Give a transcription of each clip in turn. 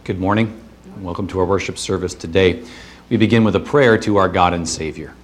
Good morning. Welcome to our worship service today. We begin with a prayer to our God and Savior.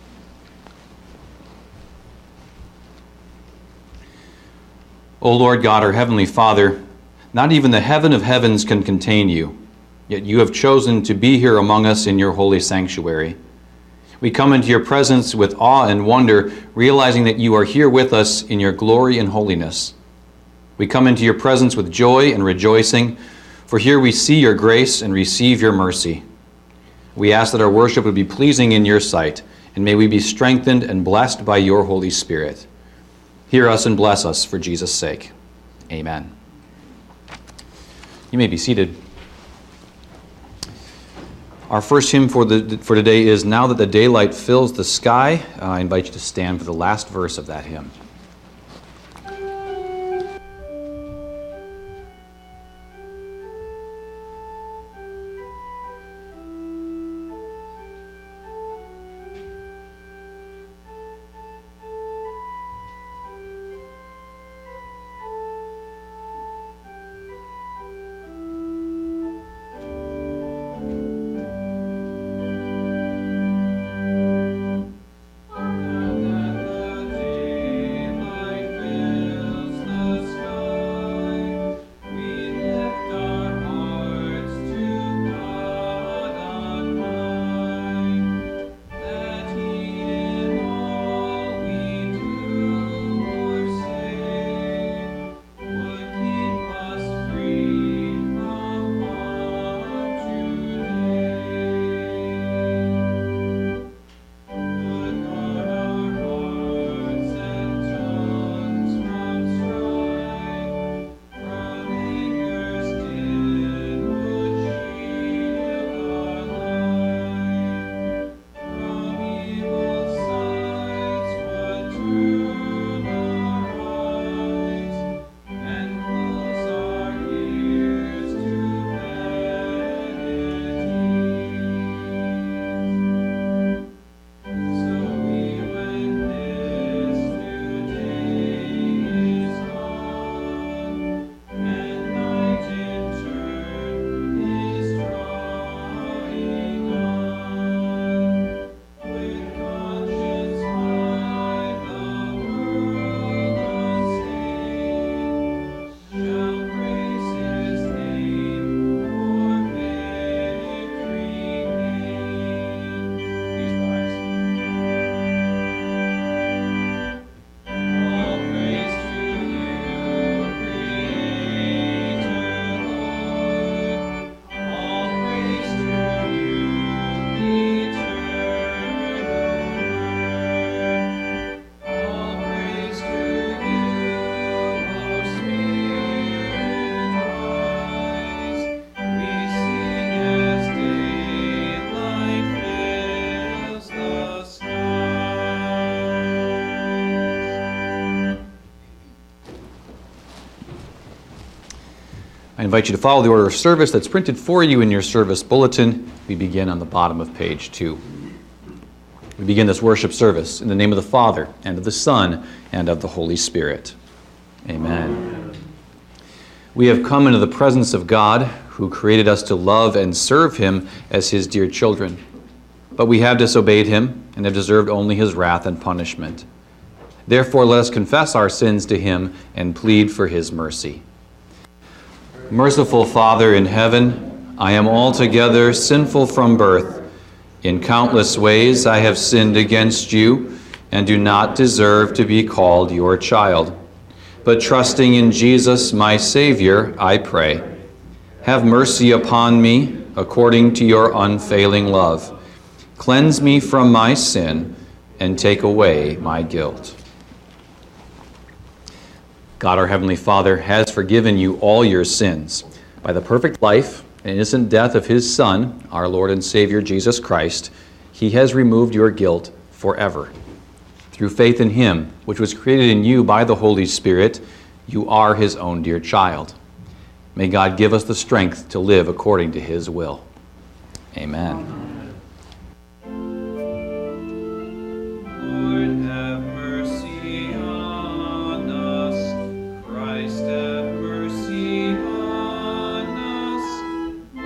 O Lord God, our Heavenly Father, not even the heaven of heavens can contain you, yet you have chosen to be here among us in your holy sanctuary. We come into your presence with awe and wonder, realizing that you are here with us in your glory and holiness. We come into your presence with joy and rejoicing, for here we see your grace and receive your mercy. We ask that our worship would be pleasing in your sight, and may we be strengthened and blessed by your Holy Spirit. Hear us and bless us for Jesus' sake. Amen. You may be seated. Our first hymn for today is Now That the Daylight Fills the Sky. I invite you to stand for the last verse of that hymn. I invite you to follow the order of service that's printed for you in your service bulletin. We begin on the bottom of page 2. We begin this worship service in the name of the Father, and of the Son, and of the Holy Spirit. Amen. We have come into the presence of God, who created us to love and serve him as his dear children. But we have disobeyed him, and have deserved only his wrath and punishment. Therefore, let us confess our sins to him and plead for his mercy. Merciful Father in heaven, I am altogether sinful from birth. In countless ways I have sinned against you and do not deserve to be called your child. But trusting in Jesus, my Savior, I pray. Have mercy upon me according to your unfailing love. Cleanse me from my sin and take away my guilt. God, our Heavenly Father, has forgiven you all your sins. By the perfect life and innocent death of his Son, our Lord and Savior, Jesus Christ, he has removed your guilt forever. Through faith in him, which was created in you by the Holy Spirit, you are his own dear child. May God give us the strength to live according to his will. Amen. Christ have mercy on us.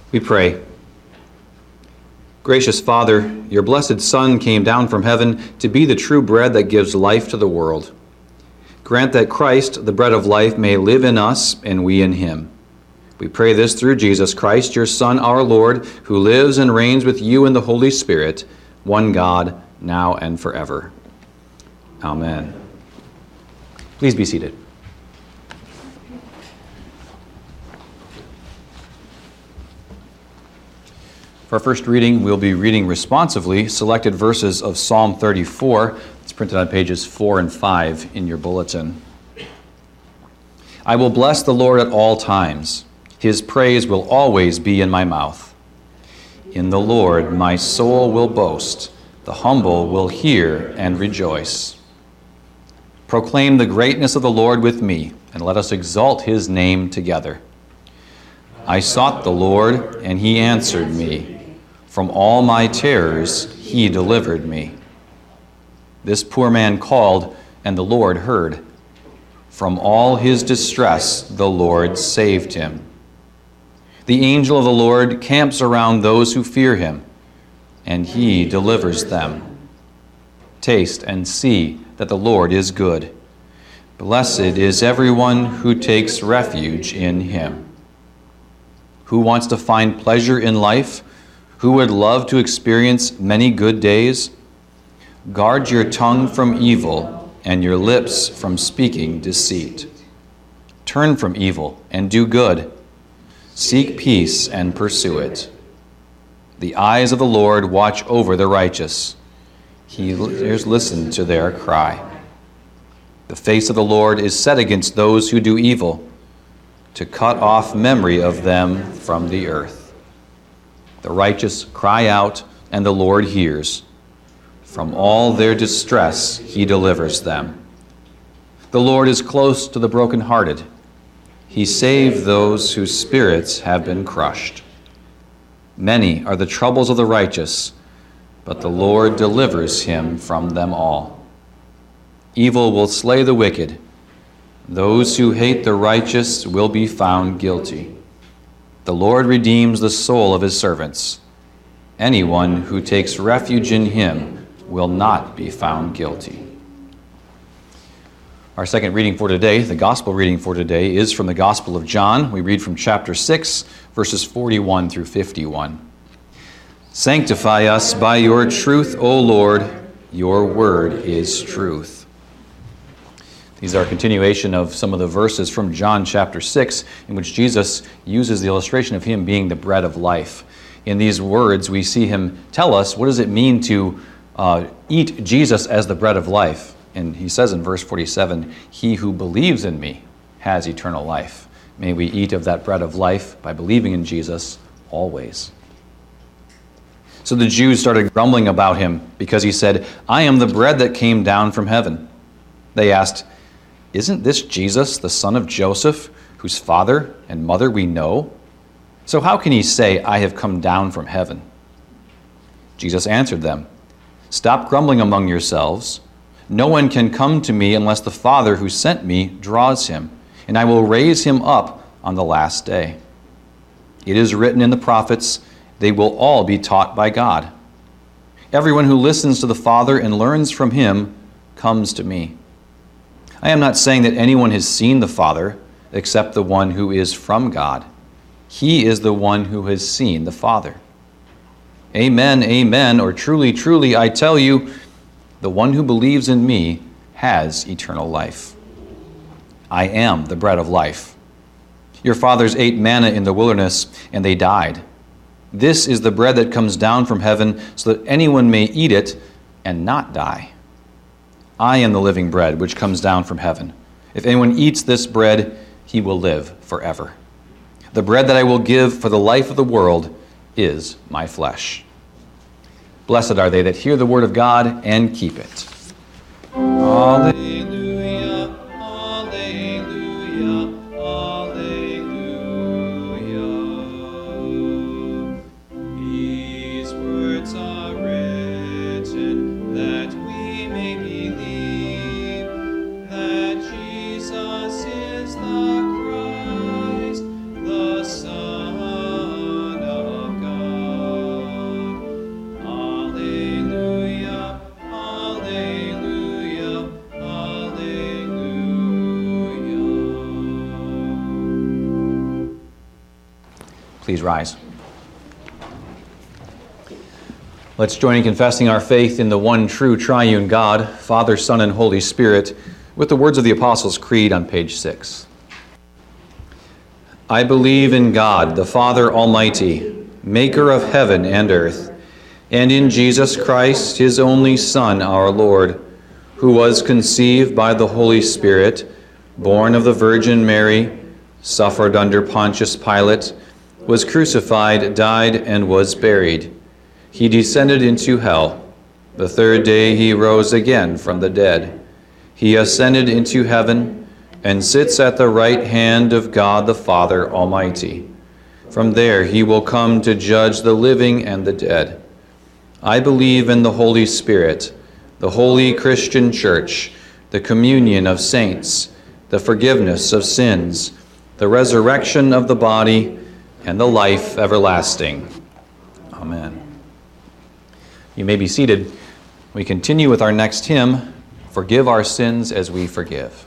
We pray. Gracious Father, your blessed Son came down from heaven to be the true bread that gives life to the world. Grant that Christ, the bread of life, may live in us and we in him. We pray this through Jesus Christ, your Son, our Lord, who lives and reigns with you in the Holy Spirit, one God, now and forever. Amen. Please be seated. For our first reading, we'll be reading responsively selected verses of Psalm 34. It's printed on pages 4 and 5 in your bulletin. I will bless the Lord at all times. His praise will always be in my mouth. In the Lord my soul will boast. The humble will hear and rejoice. Proclaim the greatness of the Lord with me, and let us exalt his name together. I sought the Lord, and he answered me. From all my terrors he delivered me. This poor man called, and the Lord heard. From all his distress the Lord saved him. The angel of the Lord camps around those who fear him, and he delivers them. Taste and see that the Lord is good. Blessed is everyone who takes refuge in him. Who wants to find pleasure in life? Who would love to experience many good days? Guard your tongue from evil and your lips from speaking deceit. Turn from evil and do good. Seek peace and pursue it. The eyes of the Lord watch over the righteous. He ears listen to their cry. The face of the Lord is set against those who do evil, to cut off memory of them from the earth. The righteous cry out, and the Lord hears. From all their distress he delivers them. The Lord is close to the brokenhearted. He saved those whose spirits have been crushed. Many are the troubles of the righteous, but the Lord delivers him from them all. Evil will slay the wicked. Those who hate the righteous will be found guilty. The Lord redeems the soul of his servants. Anyone who takes refuge in him will not be found guilty. Our second reading for today, the gospel reading for today, is from the Gospel of John. We read from chapter 6, verses 41 through 51. Sanctify us by your truth, O Lord. Your word is truth. These are a continuation of some of the verses from John chapter 6, in which Jesus uses the illustration of him being the bread of life. In these words, we see him tell us, what does it mean to eat Jesus as the bread of life? And he says in verse 47, he who believes in me has eternal life. May we eat of that bread of life by believing in Jesus always. So the Jews started grumbling about him because he said, I am the bread that came down from heaven. They asked, isn't this Jesus, the son of Joseph, whose father and mother we know? So how can he say, I have come down from heaven? Jesus answered them, stop grumbling among yourselves. No one can come to me unless the Father who sent me draws him, and I will raise him up on the last day. It is written in the prophets, they will all be taught by God. Everyone who listens to the Father and learns from him comes to me. I am not saying that anyone has seen the Father except the one who is from God. He is the one who has seen the Father. Amen, amen, or truly, truly, I tell you, the one who believes in me has eternal life. I am the bread of life. Your fathers ate manna in the wilderness, and they died. This is the bread that comes down from heaven, so that anyone may eat it and not die. I am the living bread which comes down from heaven. If anyone eats this bread, he will live forever. The bread that I will give for the life of the world is my flesh. Blessed are they that hear the word of God and keep it. Alleluia, alleluia, alleluia. These words are written that we may believe that Jesus is the Christ, the Son of Please rise. Let's join in confessing our faith in the one true triune God, Father, Son, and Holy Spirit, with the words of the Apostles' Creed on page 6. I believe in God, the Father Almighty, maker of heaven and earth, and in Jesus Christ, his only Son, our Lord, who was conceived by the Holy Spirit, born of the Virgin Mary, suffered under Pontius Pilate, was crucified, died, and was buried. He descended into hell. The third day he rose again from the dead. He ascended into heaven and sits at the right hand of God the Father Almighty. From there he will come to judge the living and the dead. I believe in the Holy Spirit, the holy Christian Church, the communion of saints, the forgiveness of sins, the resurrection of the body, and the life everlasting. Amen. You may be seated. We continue with our next hymn, Forgive Our Sins as We Forgive.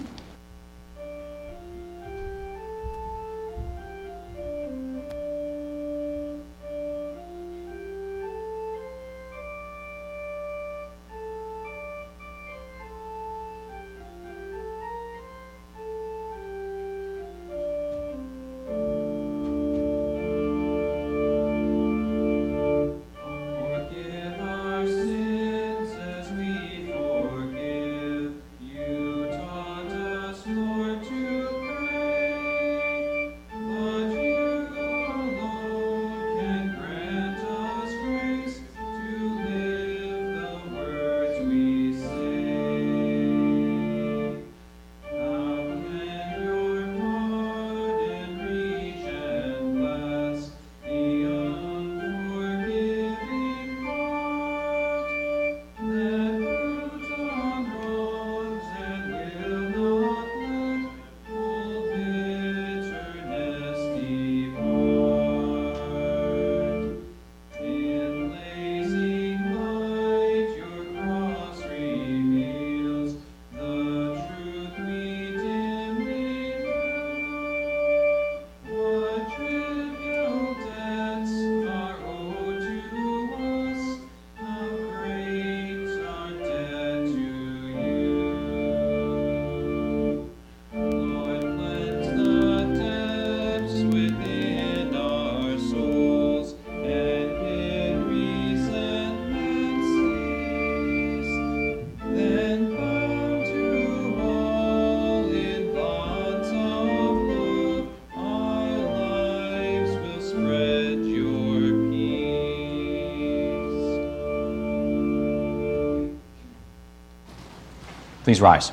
Please rise.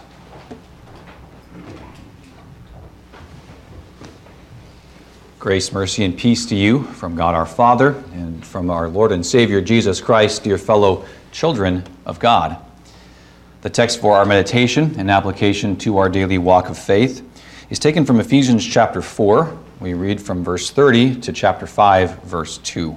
Grace, mercy, and peace to you from God our Father and from our Lord and Savior Jesus Christ, dear fellow children of God. The text for our meditation and application to our daily walk of faith is taken from Ephesians chapter 4. We read from verse 30 to chapter 5, verse 2.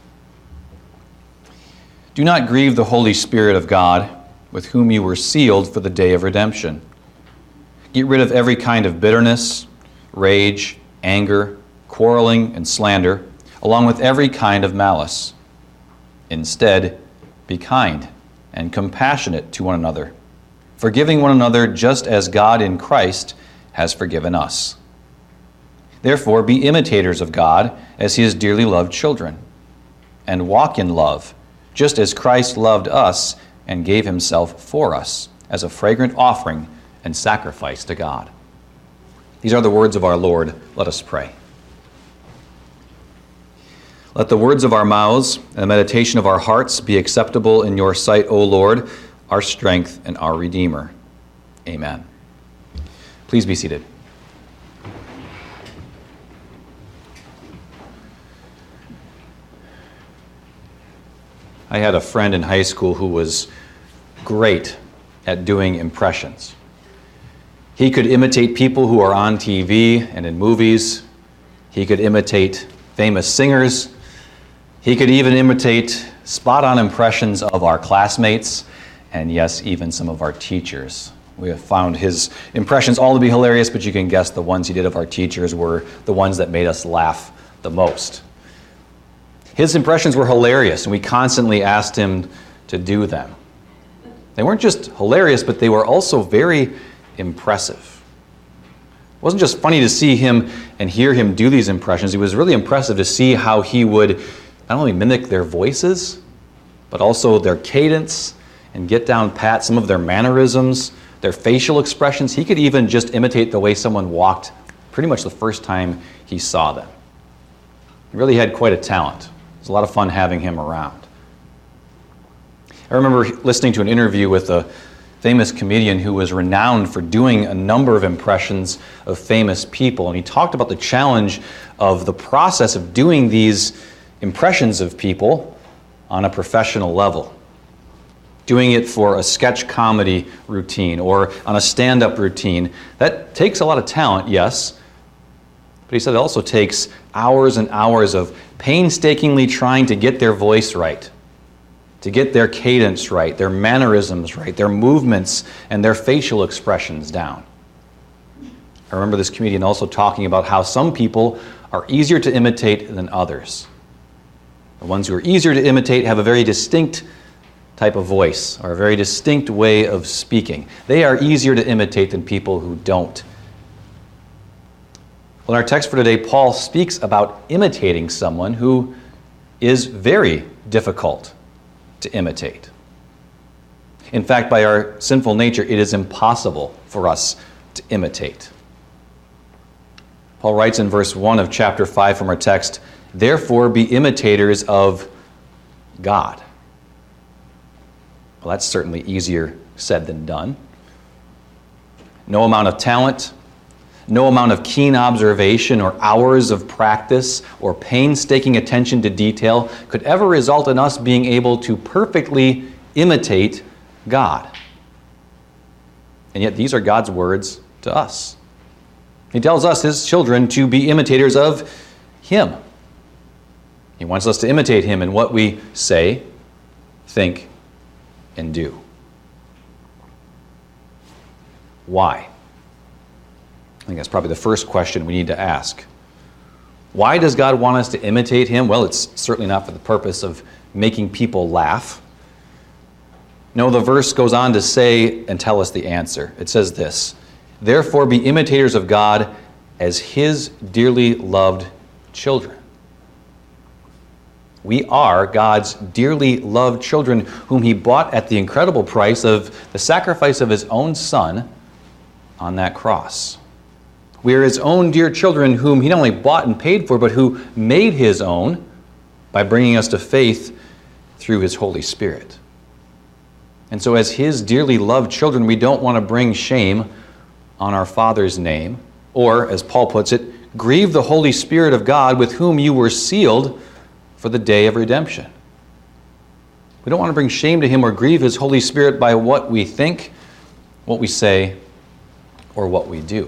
Do not grieve the Holy Spirit of God, with whom you were sealed for the day of redemption. Get rid of every kind of bitterness, rage, anger, quarreling, and slander, along with every kind of malice. Instead, be kind and compassionate to one another, forgiving one another just as God in Christ has forgiven us. Therefore, be imitators of God as his dearly loved children, and walk in love, just as Christ loved us and gave himself for us as a fragrant offering and sacrifice to God. These are the words of our Lord. Let us pray. Let the words of our mouths and the meditation of our hearts be acceptable in your sight, O Lord, our strength and our Redeemer. Amen. Please be seated. I had a friend in high school who was great at doing impressions. He could imitate people who are on TV and in movies. He could imitate famous singers. He could even imitate spot-on impressions of our classmates, and yes, even some of our teachers. We have found his impressions all to be hilarious, but you can guess the ones he did of our teachers were the ones that made us laugh the most. His impressions were hilarious, and we constantly asked him to do them. They weren't just hilarious, but they were also very impressive. It wasn't just funny to see him and hear him do these impressions. It was really impressive to see how he would not only mimic their voices, but also their cadence and get down pat some of their mannerisms, their facial expressions. He could even just imitate the way someone walked pretty much the first time he saw them. He really had quite a talent. It was a lot of fun having him around. I remember listening to an interview with a famous comedian who was renowned for doing a number of impressions of famous people, and he talked about the challenge of the process of doing these impressions of people on a professional level. Doing it for a sketch comedy routine or on a stand-up routine, that takes a lot of talent, yes, but he said it also takes hours and hours of painstakingly trying to get their voice right, to get their cadence right, their mannerisms right, their movements and their facial expressions down. I remember this comedian also talking about how some people are easier to imitate than others. The ones who are easier to imitate have a very distinct type of voice or a very distinct way of speaking. They are easier to imitate than people who don't. Well, in our text for today, Paul speaks about imitating someone who is very difficult to imitate. In fact, by our sinful nature, it is impossible for us to imitate. Paul writes in verse 1 of chapter 5 from our text, "Therefore be imitators of God." Well, that's certainly easier said than done. No amount of talent, no amount of keen observation or hours of practice or painstaking attention to detail could ever result in us being able to perfectly imitate God. And yet these are God's words to us. He tells us, his children, to be imitators of him. He wants us to imitate him in what we say, think, and do. Why? I think that's probably the first question we need to ask. Why does God want us to imitate him? Well, it's certainly not for the purpose of making people laugh. No, the verse goes on to say and tell us the answer. It says this, "Therefore be imitators of God as his dearly loved children." We are God's dearly loved children whom he bought at the incredible price of the sacrifice of his own Son on that cross. We are his own dear children whom he not only bought and paid for, but who made his own by bringing us to faith through his Holy Spirit. And so as his dearly loved children, we don't want to bring shame on our Father's name, or, as Paul puts it, grieve the Holy Spirit of God with whom you were sealed for the day of redemption. We don't want to bring shame to him or grieve his Holy Spirit by what we think, what we say, or what we do.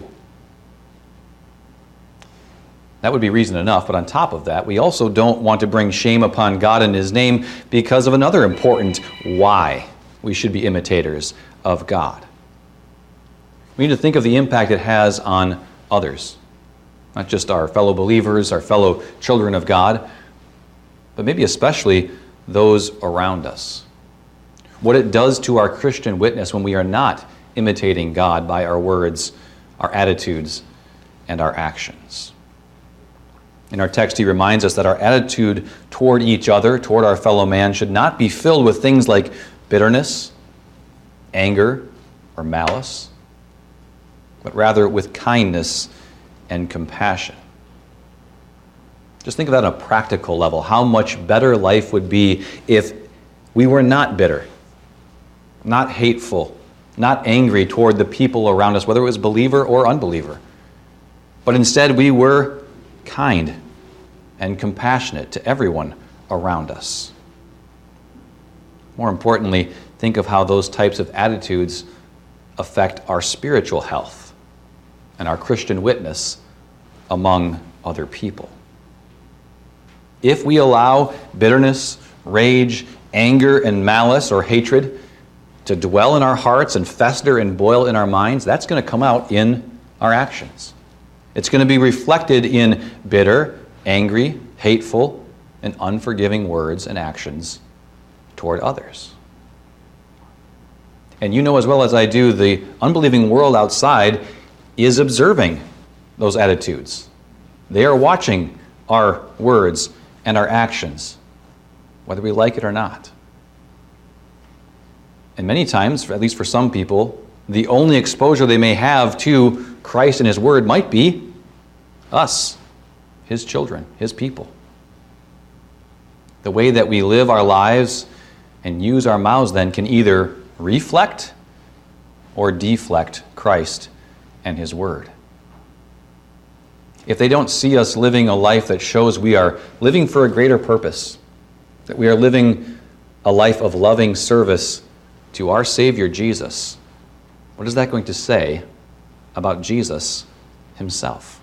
That would be reason enough, but on top of that, we also don't want to bring shame upon God and his name because of another important why we should be imitators of God. We need to think of the impact it has on others, not just our fellow believers, our fellow children of God, but maybe especially those around us. What it does to our Christian witness when we are not imitating God by our words, our attitudes, and our actions. In our text, he reminds us that our attitude toward each other, toward our fellow man, should not be filled with things like bitterness, anger, or malice, but rather with kindness and compassion. Just think of that on a practical level, how much better life would be if we were not bitter, not hateful, not angry toward the people around us, whether it was believer or unbeliever, but instead we were kind and compassionate to everyone around us. More importantly, think of how those types of attitudes affect our spiritual health and our Christian witness among other people. If we allow bitterness, rage, anger, and malice or hatred to dwell in our hearts and fester and boil in our minds, that's going to come out in our actions. It's going to be reflected in bitter, angry, hateful, and unforgiving words and actions toward others. And you know as well as I do, the unbelieving world outside is observing those attitudes. They are watching our words and our actions, whether we like it or not. And many times, at least for some people, the only exposure they may have to Christ and His Word might be us, His children, His people. The way that we live our lives and use our mouths then can either reflect or deflect Christ and His Word. If they don't see us living a life that shows we are living for a greater purpose, that we are living a life of loving service to our Savior Jesus, what is that going to say about Jesus Himself?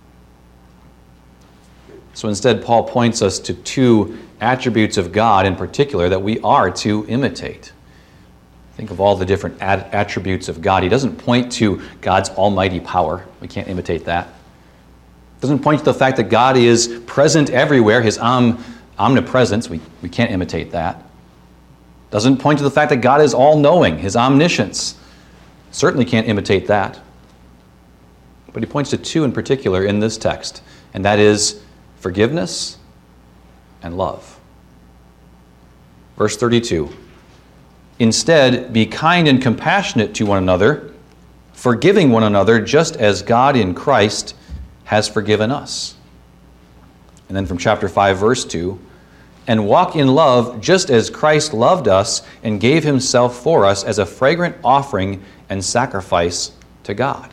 So instead, Paul points us to two attributes of God in particular that we are to imitate. Think of all the different attributes of God. He doesn't point to God's almighty power. We can't imitate that. Doesn't point to the fact that God is present everywhere, His omnipresence. We can't imitate that. Doesn't point to the fact that God is all-knowing, His omniscience. Certainly can't imitate that. But he points to two in particular in this text, and that is forgiveness and love. Verse 32, instead, be kind and compassionate to one another, forgiving one another just as God in Christ has forgiven us. And then from chapter 5, verse 2, and walk in love just as Christ loved us and gave Himself for us as a fragrant offering and sacrifice to God.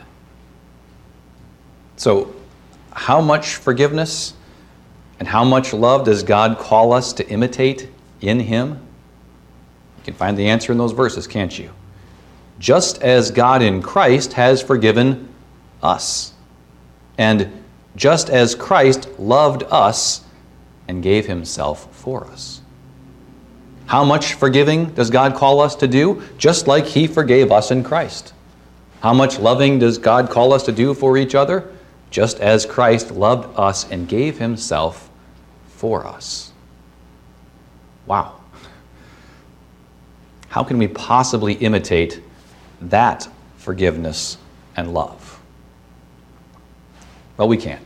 So, how much forgiveness and how much love does God call us to imitate in Him? You can find the answer in those verses, can't you? Just as God in Christ has forgiven us, and just as Christ loved us and gave Himself for us. How much forgiving does God call us to do? Just like He forgave us in Christ. How much loving does God call us to do for each other? Just as Christ loved us and gave Himself for us. Wow. How can we possibly imitate that forgiveness and love? Well, we can't.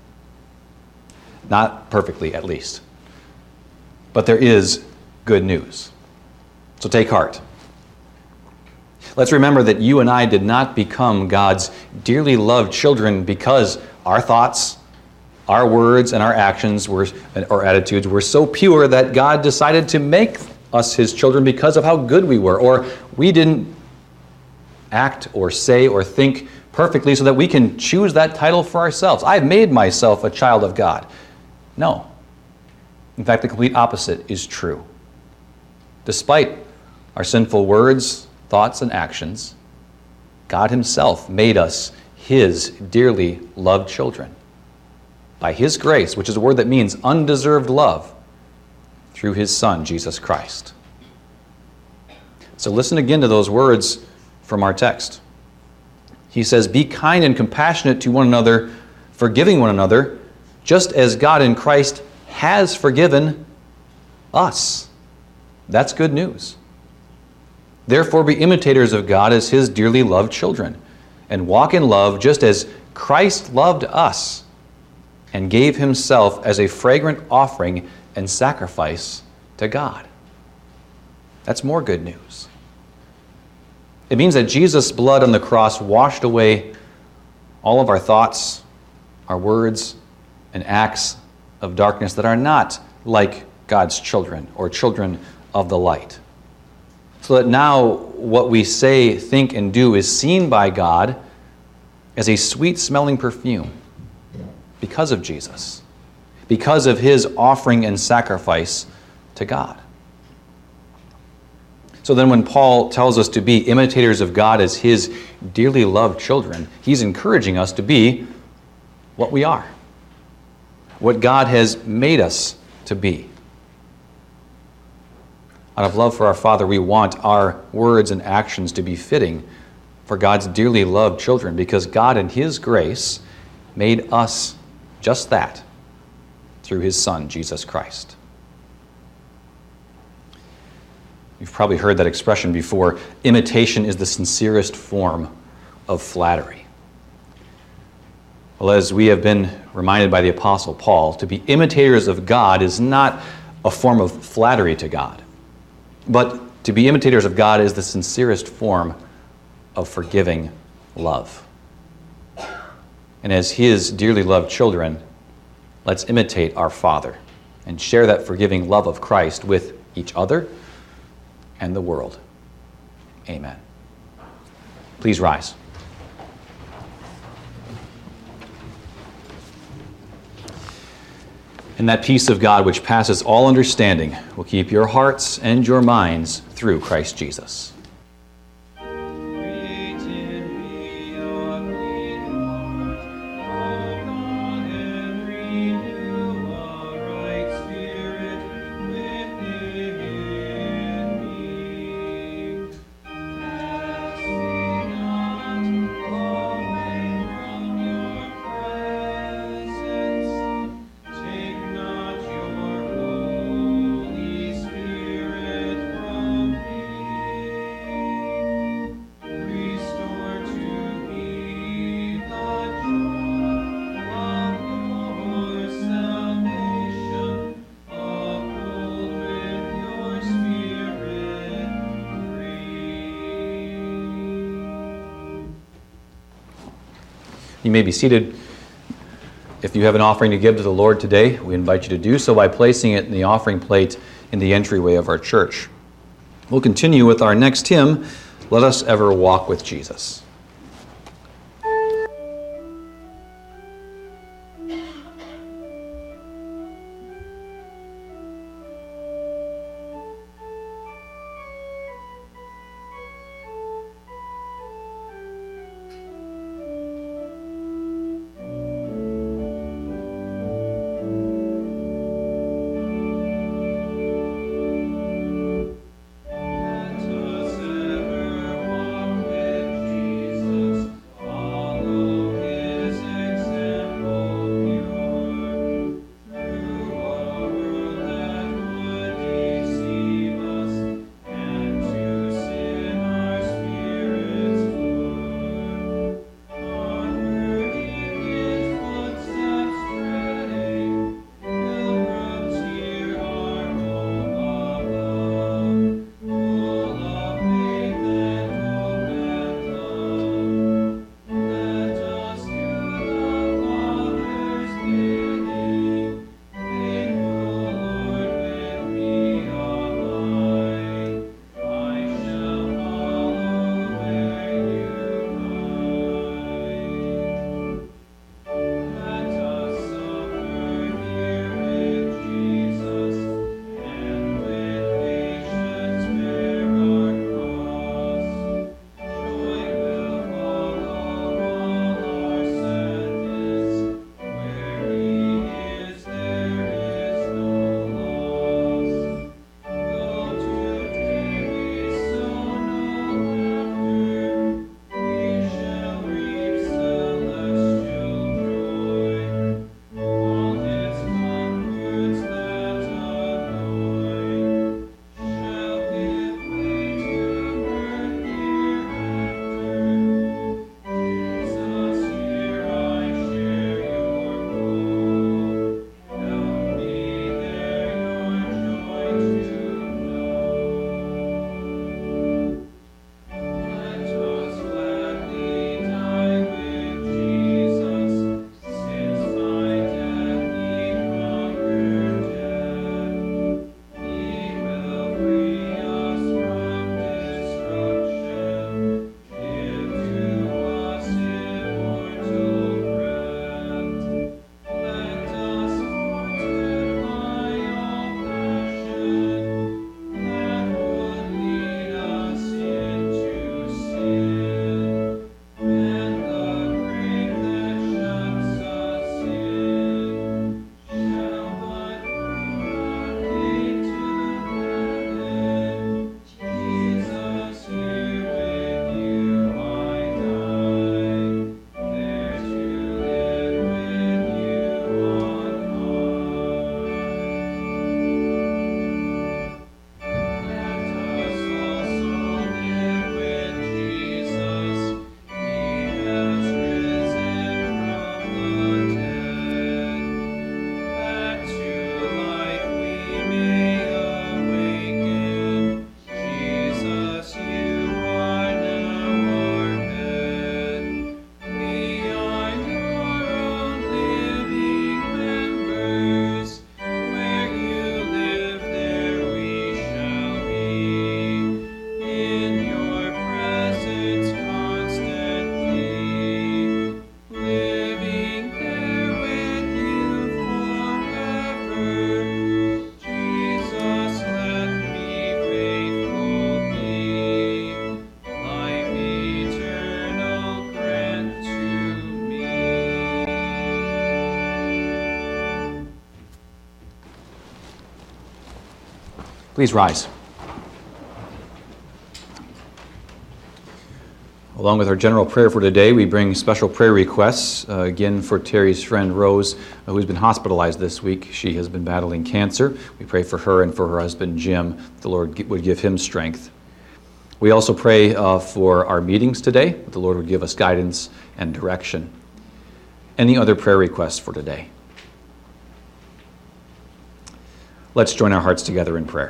Not perfectly, at least. But there is good news. So take heart. Let's remember that you and I did not become God's dearly loved children because our thoughts, our words, and our actions or attitudes were so pure that God decided to make us His children because of how good we were, or we didn't act or say or think perfectly so that we can choose that title for ourselves. I've made myself a child of God. No. In fact, the complete opposite is true. Despite our sinful words, thoughts, and actions, God Himself made us His dearly loved children. By His grace, which is a word that means undeserved love, through His Son, Jesus Christ. So listen again to those words from our text. He says, be kind and compassionate to one another, forgiving one another, just as God in Christ has forgiven us. That's good news. Therefore, be imitators of God as His dearly loved children, and walk in love just as Christ loved us and gave Himself as a fragrant offering and sacrifice to God. That's more good news. It means that Jesus' blood on the cross washed away all of our thoughts, our words, and acts of darkness that are not like God's children or children of the light. So that now what we say, think, and do is seen by God as a sweet-smelling perfume because of Jesus, because of His offering and sacrifice to God. So then when Paul tells us to be imitators of God as His dearly loved children, he's encouraging us to be what we are, what God has made us to be. Out of love for our Father, we want our words and actions to be fitting for God's dearly loved children, because God in His grace made us just that, through his Son, Jesus Christ. You've probably heard that expression before. Imitation is the sincerest form of flattery. Well, as we have been reminded by the Apostle Paul, to be imitators of God is not a form of flattery to God, but to be imitators of God is the sincerest form of forgiving love. And as his dearly loved children, let's imitate our Father and share that forgiving love of Christ with each other and the world. Amen. Please rise. And that peace of God which passes all understanding will keep your hearts and your minds through Christ Jesus. You may be seated. If you have an offering to give to the Lord today, we invite you to do so by placing it in the offering plate in the entryway of our church. We'll continue with our next hymn, Let Us Ever Walk with Jesus. Let us ever walk with Jesus. Please rise. Along with our general prayer for today, we bring special prayer requests, again for Terry's friend Rose, who's been hospitalized this week. She has been battling cancer. We pray for her and for her husband Jim. The Lord would give him strength. We also pray for our meetings today, that the Lord would give us guidance and direction. Any other prayer requests for today? Let's join our hearts together in prayer.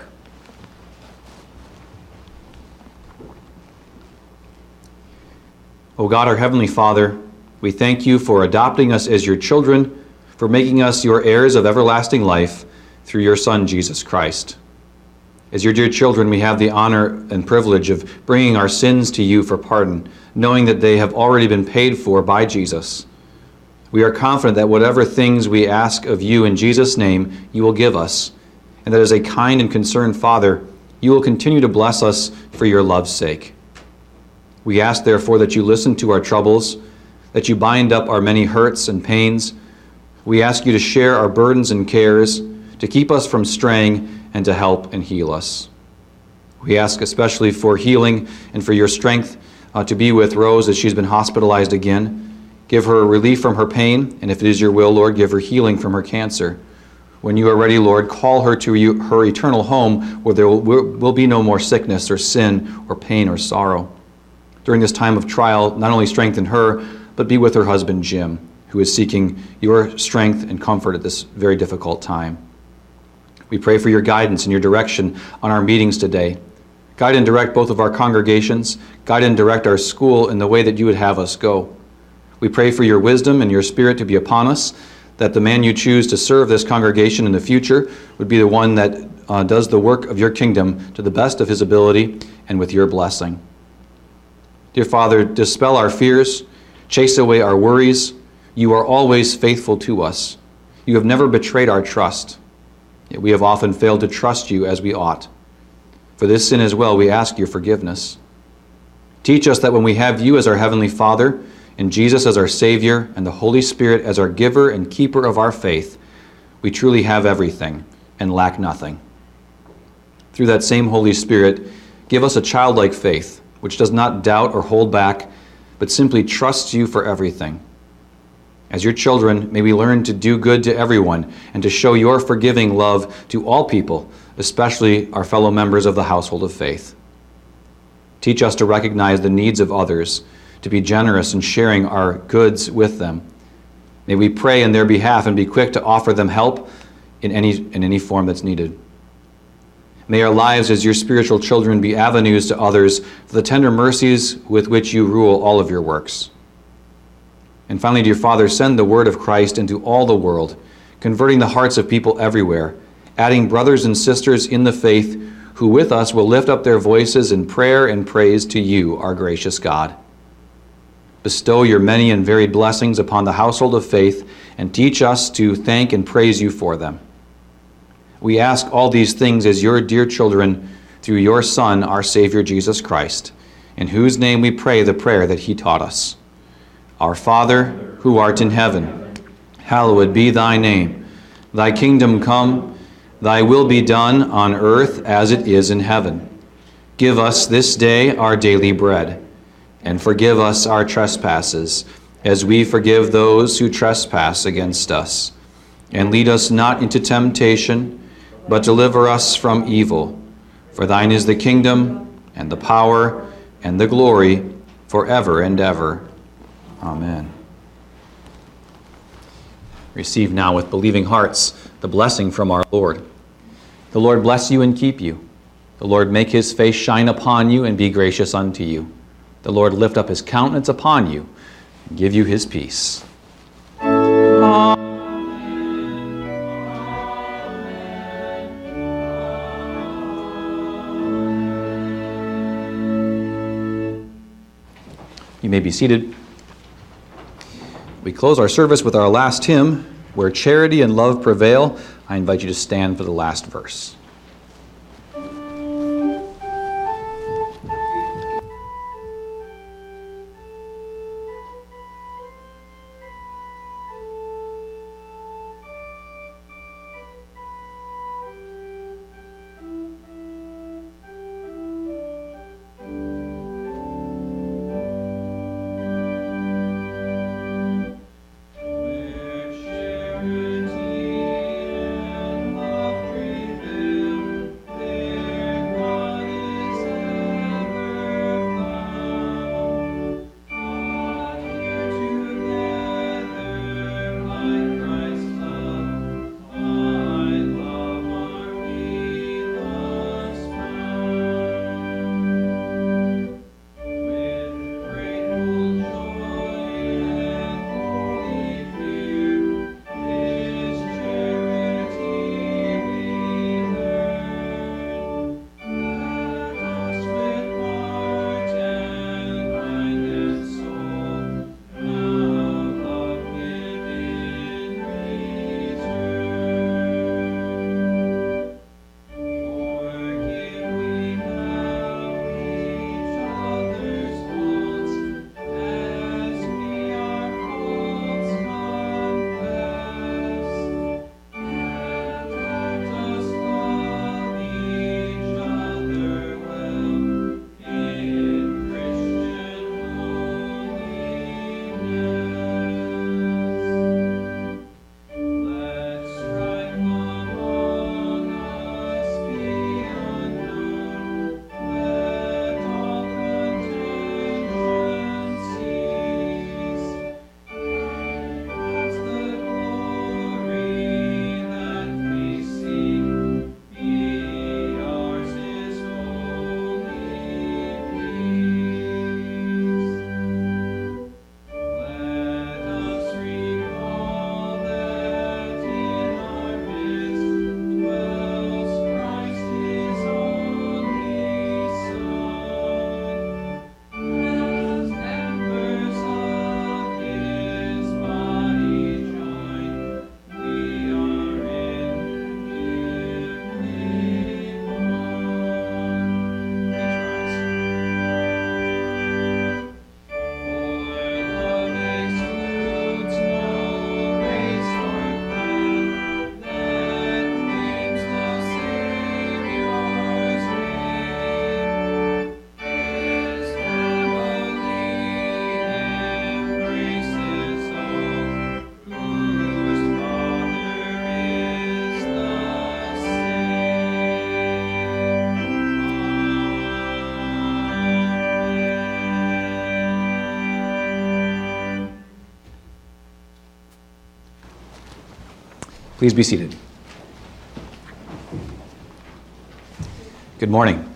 O God, our Heavenly Father, we thank you for adopting us as your children, for making us your heirs of everlasting life through your Son, Jesus Christ. As your dear children, we have the honor and privilege of bringing our sins to you for pardon, knowing that they have already been paid for by Jesus. We are confident that whatever things we ask of you in Jesus' name, you will give us, and that as a kind and concerned Father, you will continue to bless us for your love's sake. We ask, therefore, that you listen to our troubles, that you bind up our many hurts and pains. We ask you to share our burdens and cares, to keep us from straying, and to help and heal us. We ask especially for healing and for your strength to be with Rose as she's been hospitalized again. Give her relief from her pain, and if it is your will, Lord, give her healing from her cancer. When you are ready, Lord, call her to her eternal home where there will be no more sickness or sin or pain or sorrow. During this time of trial, not only strengthen her, but be with her husband, Jim, who is seeking your strength and comfort at this very difficult time. We pray for your guidance and your direction on our meetings today. Guide and direct both of our congregations. Guide and direct our school in the way that you would have us go. We pray for your wisdom and your spirit to be upon us, that the man you choose to serve this congregation in the future would be the one that does the work of your kingdom to the best of his ability and with your blessing. Dear Father, dispel our fears, chase away our worries. You are always faithful to us. You have never betrayed our trust. Yet we have often failed to trust you as we ought. For this sin as well, we ask your forgiveness. Teach us that when we have you as our Heavenly Father, and Jesus as our Savior, and the Holy Spirit as our giver and keeper of our faith, we truly have everything and lack nothing. Through that same Holy Spirit, give us a childlike faith, which does not doubt or hold back, but simply trusts you for everything. As your children, may we learn to do good to everyone and to show your forgiving love to all people, especially our fellow members of the household of faith. Teach us to recognize the needs of others, to be generous in sharing our goods with them. May we pray in their behalf and be quick to offer them help in any form that's needed. May our lives as your spiritual children be avenues to others for the tender mercies with which you rule all of your works. And finally, dear Father, send the word of Christ into all the world, converting the hearts of people everywhere, adding brothers and sisters in the faith who with us will lift up their voices in prayer and praise to you, our gracious God. Bestow your many and varied blessings upon the household of faith and teach us to thank and praise you for them. We ask all these things as your dear children through your Son, our Savior, Jesus Christ, in whose name we pray the prayer that he taught us. Our Father, who art in heaven, hallowed be thy name. Thy kingdom come, thy will be done on earth as it is in heaven. Give us this day our daily bread, and forgive us our trespasses, as we forgive those who trespass against us. And lead us not into temptation, but deliver us from evil. For thine is the kingdom, and the power, and the glory, forever and ever. Amen. Receive now with believing hearts the blessing from our Lord. The Lord bless you and keep you. The Lord make his face shine upon you and be gracious unto you. The Lord lift up his countenance upon you and give you his peace. You may be seated. We close our service with our last hymn, Where Charity and Love Prevail. I invite you to stand for the last verse. Please be seated. Good morning.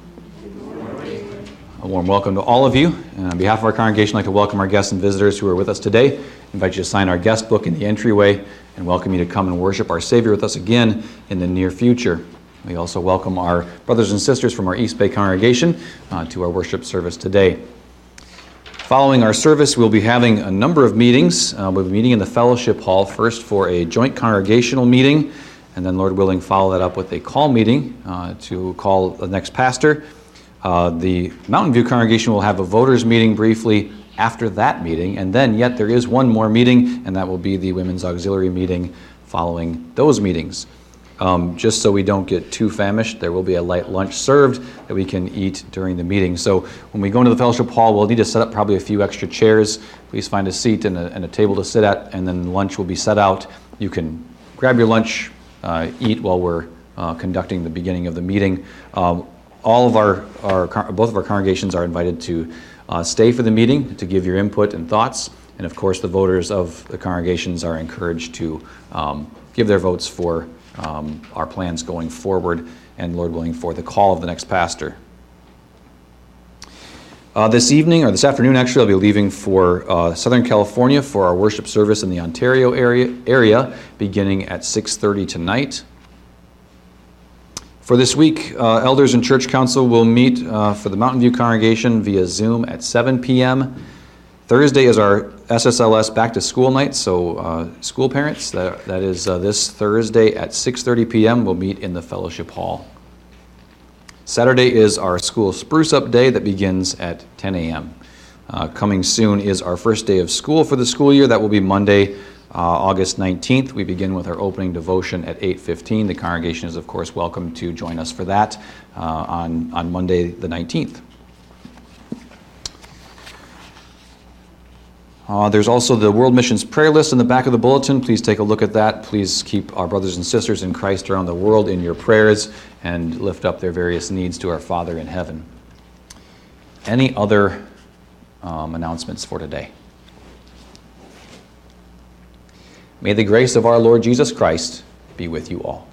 A warm welcome to all of you. And on behalf of our congregation, I'd like to welcome our guests and visitors who are with us today. I invite you to sign our guest book in the entryway and welcome you to come and worship our Savior with us again in the near future. We also welcome our brothers and sisters from our East Bay congregation to our worship service today. Following our service, we'll be having a number of meetings. We'll be meeting in the fellowship hall first for a joint congregational meeting, and then, Lord willing, follow that up with a call meeting to call the next pastor. The Mountain View congregation will have a voters meeting briefly after that meeting, and then yet there is one more meeting, and that will be the women's auxiliary meeting following those meetings. Just so we don't get too famished, there will be a light lunch served that we can eat during the meeting. So when we go into the fellowship hall, we'll need to set up probably a few extra chairs. Please find a seat and a table to sit at, and then lunch will be set out. You can grab your lunch, eat while we're conducting the beginning of the meeting. All of both of our congregations are invited to stay for the meeting to give your input and thoughts. And of course, the voters of the congregations are encouraged to give their votes for our plans going forward, and Lord willing, for the call of the next pastor. This evening, or this afternoon actually, I'll be leaving for Southern California for our worship service in the Ontario area beginning at 6:30 tonight. For this week, elders and church council will meet for the Mountain View congregation via Zoom at 7 p.m. Thursday is our SSLS back to school night, so school parents, that is this Thursday at 6:30 p.m. We'll meet in the fellowship hall. Saturday is our school spruce up day that begins at 10 a.m. Coming soon is our first day of school for the school year. That will be Monday, August 19th. We begin with our opening devotion at 8:15. The congregation is, of course, welcome to join us for that on Monday the 19th. There's also the World Missions prayer list in the back of the bulletin. Please take a look at that. Please keep our brothers and sisters in Christ around the world in your prayers and lift up their various needs to our Father in heaven. Any other announcements for today? May the grace of our Lord Jesus Christ be with you all.